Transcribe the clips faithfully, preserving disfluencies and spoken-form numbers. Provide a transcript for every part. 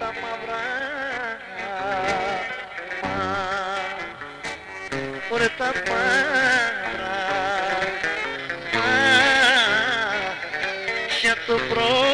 τα μαύρα, ωραία τα μαύρα για το πρωί.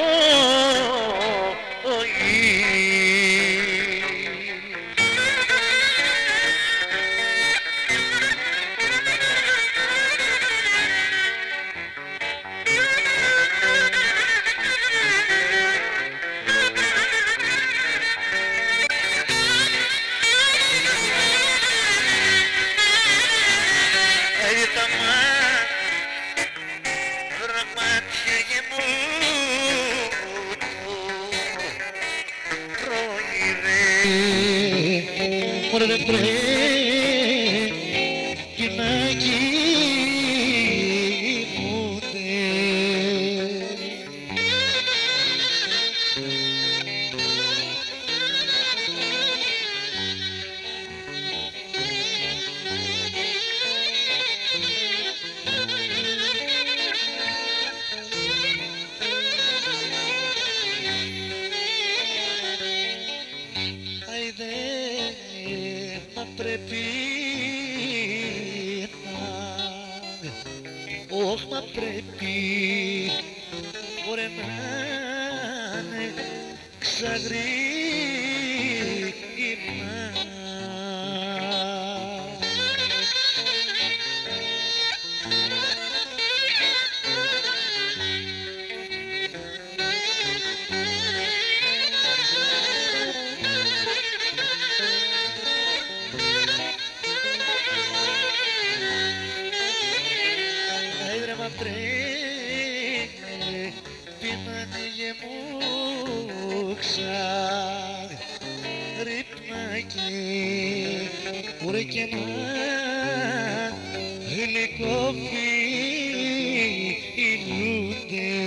Μωρέ πρέπει να κοιμούνται. Πρέπει να, όχ μα πρέπει, μπορεί να είναι ξαγρύπνα. Πρέπει να γεμούξα ρυπνάκι, μπορεί και να γλυκοφιλούνται.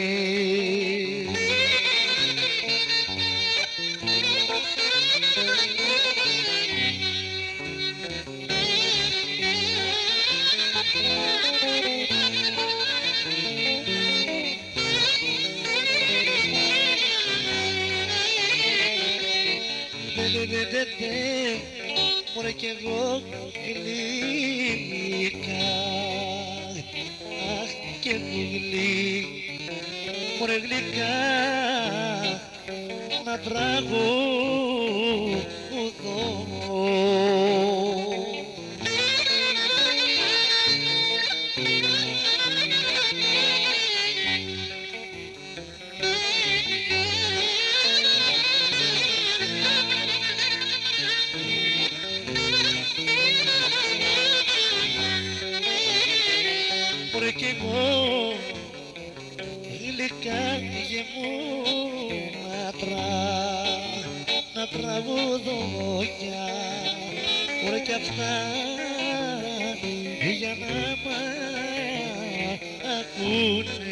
Μωρέ κι εγώ γλυκά, αχ κι εγώ γλυκά, μωρέ γλυκά να τραγουδώ. Μωρέ κι εγώ γλυκά γεμούνα να τραγουδώ πια, μωρέ κι αυτά για να μ' ακούνε.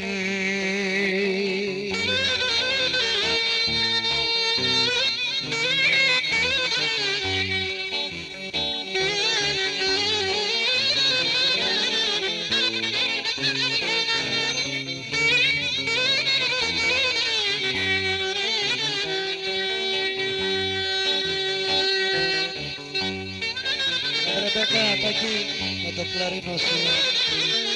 Ρεμπέκα, Τάκη, με το κλαρίνο σου.